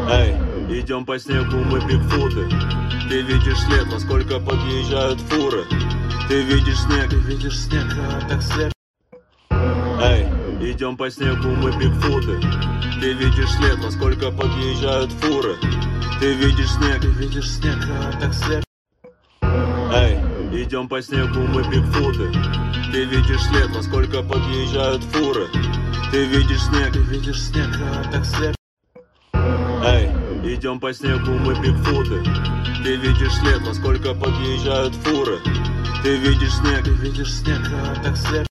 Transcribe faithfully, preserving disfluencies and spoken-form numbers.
Эй, идем по снегу, мы бигфуты. Ты видишь след, во сколько подъезжают фуры. Ты видишь снег, ты видишь снег, а так след. Эй, идем по снегу, мы бигфуты. Ты видишь след, во сколько подъезжают фуры. Ты видишь снег, ты видишь снег, а так след. Эй, идем по снегу, мы бигфуты. Ты видишь след, во сколько подъезжают фуры. Ты видишь снег, ты видишь снег, а так след. Эй, идем по снегу, мы бигфуты. Ты видишь след, во сколько подъезжают фуры. Ты видишь снег, ты видишь снег, а так след.